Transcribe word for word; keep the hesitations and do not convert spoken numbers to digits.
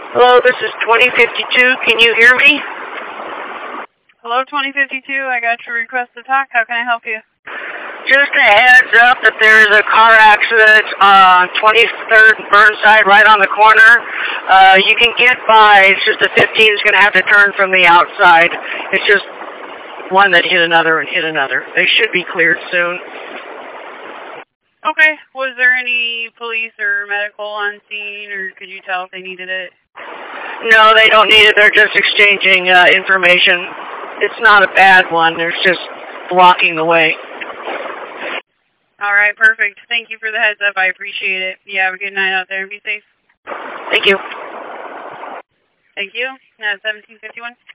Hello, this is twenty fifty-two. Can you hear me? Hello, twenty fifty-two. I got your request to talk. How can I help you? Just a heads up that there's a car accident on twenty-third and Burnside right on the corner. Uh, you can get by. It's just the fifteen is going to have to turn from the outside. It's just one that hit another and hit another. They should be cleared soon. Okay. Was there any police or medical on scene, or could you tell if they needed it? No, they don't need it. They're just exchanging uh, information. It's not a bad one. They're just blocking the way. All right, perfect. Thank you for the heads up. I appreciate it. You have a good night out there. Be safe. Thank you. Thank you. Now, seventeen fifty-one.